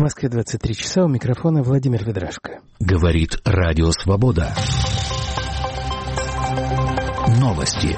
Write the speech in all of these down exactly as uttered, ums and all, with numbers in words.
Москве двадцать три часа, у микрофона Владимир Ведрашко. Говорит Радио Свобода. Новости.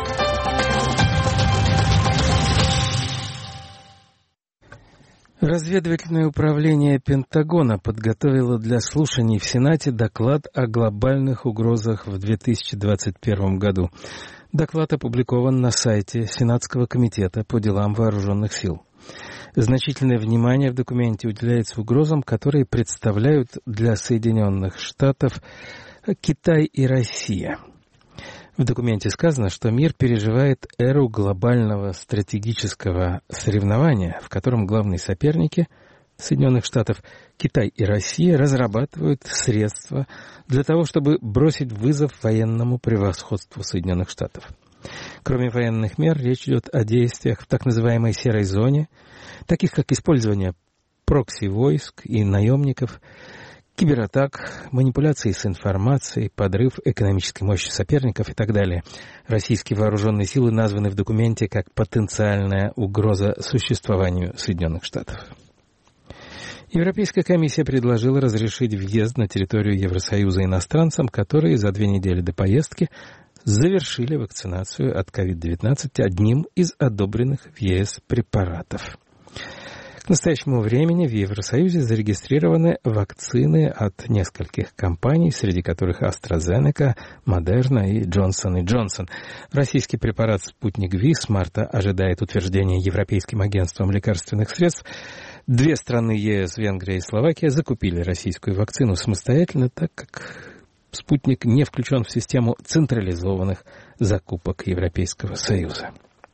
Разведывательное управление Пентагона подготовило для слушаний в Сенате доклад о глобальных угрозах в две тысячи двадцать первом году. Доклад опубликован на сайте Сенатского комитета по делам вооруженных сил. Значительное внимание в документе уделяется угрозам, которые представляют для Соединенных Штатов Китай и Россия. В документе сказано, что мир переживает эру глобального стратегического соревнования, в котором главные соперники Соединенных Штатов, Китай и Россия, разрабатывают средства для того, чтобы бросить вызов военному превосходству Соединенных Штатов. Кроме военных мер, речь идет о действиях в так называемой серой зоне, таких как использование прокси-войск и наемников, кибератак, манипуляции с информацией, подрыв экономической мощи соперников и так далее. Российские вооруженные силы названы в документе как потенциальная угроза существованию Соединенных Штатов. Европейская комиссия предложила разрешить въезд на территорию Евросоюза иностранцам, которые за две недели до поездки завершили вакцинацию от ковид девятнадцать одним из одобренных в ЕС препаратов. К настоящему времени в Евросоюзе зарегистрированы вакцины от нескольких компаний, среди которых AstraZeneca, Moderna и Johnson энд Johnson. Российский препарат «Спутник Ви» с марта ожидает утверждения Европейским агентством лекарственных средств. Две страны ЕС, Венгрия и Словакия, закупили российскую вакцину самостоятельно, так как «Спутник» не включен в систему централизованных закупок Европейского Союза.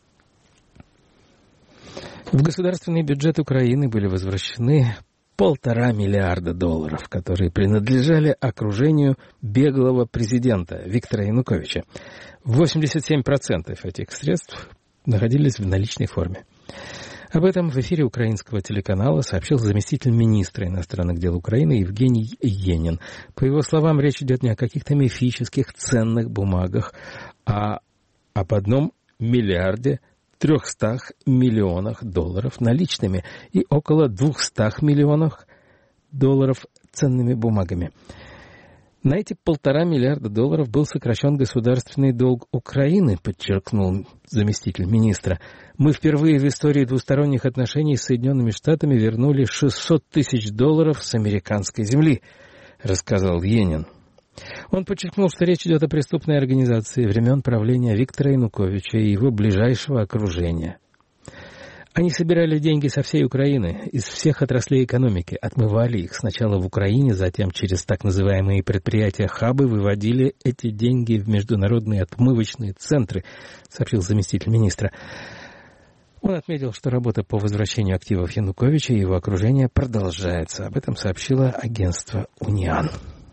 В государственный бюджет Украины были возвращены полтора миллиарда долларов, которые принадлежали окружению беглого президента Виктора Януковича. восемьдесят семь процентов этих средств находились в наличной форме. Об этом в эфире украинского телеканала сообщил заместитель министра иностранных дел Украины Евгений Енин. По его словам, речь идет не о каких-то мифических ценных бумагах, а об одном миллиарде трехстах миллионах долларов наличными и около двухстах миллионов долларов ценными бумагами. На эти полтора миллиарда долларов был сокращен государственный долг Украины, подчеркнул заместитель министра. Мы впервые в истории двусторонних отношений с Соединенными Штатами вернули шестьсот тысяч долларов с американской земли, рассказал Енин. Он подчеркнул, что речь идет о преступной организации времен правления Виктора Януковича и его ближайшего окружения. Они собирали деньги со всей Украины, из всех отраслей экономики, отмывали их сначала в Украине, затем через так называемые предприятия-хабы выводили эти деньги в международные отмывочные центры, сообщил заместитель министра. Он отметил, что работа по возвращению активов Януковича и его окружения продолжается. Об этом сообщило агентство «Униан».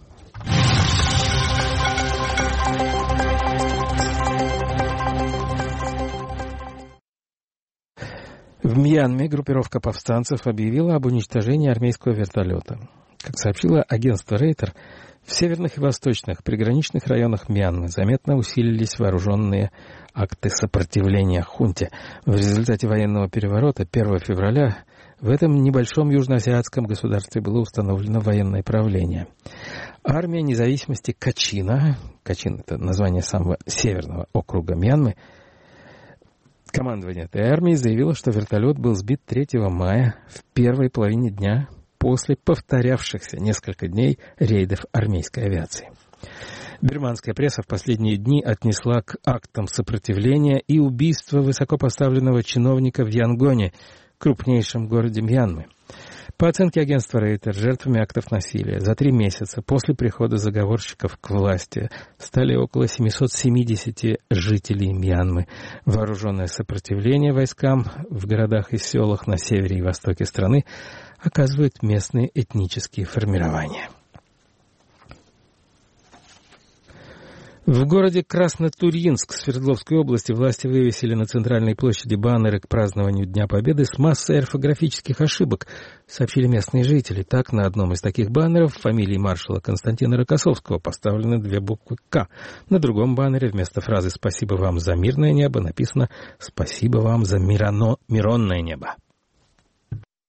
В Мьянме группировка повстанцев объявила об уничтожении армейского вертолета. Как сообщило агентство Рейтер, в северных и восточных приграничных районах Мьянмы заметно усилились вооруженные акты сопротивления хунте. В результате военного переворота первого февраля в этом небольшом южноазиатском государстве было установлено военное правление. Армия независимости Качина, Качин — это название самого северного округа Мьянмы, командование этой армии заявило, что вертолет был сбит третьего мая в первой половине дня после повторявшихся несколько дней рейдов армейской авиации. Бирманская пресса в последние дни отнесла к актам сопротивления и убийство высокопоставленного чиновника в Янгоне, крупнейшем городе Мьянмы. По оценке агентства Рейтер, жертвами актов насилия за три месяца после прихода заговорщиков к власти стали около семьсот семьдесят жителей Мьянмы. Вооруженное сопротивление войскам в городах и селах на севере и востоке страны оказывают местные этнические формирования. В городе Краснотурьинск Свердловской области власти вывесили на центральной площади баннеры к празднованию Дня Победы с массой орфографических ошибок, сообщили местные жители. Так, на одном из таких баннеров в фамилии маршала Константина Рокоссовского поставлены две буквы «К». На другом баннере вместо фразы «Спасибо вам за мирное небо» написано «Спасибо вам за мирано... миронное небо».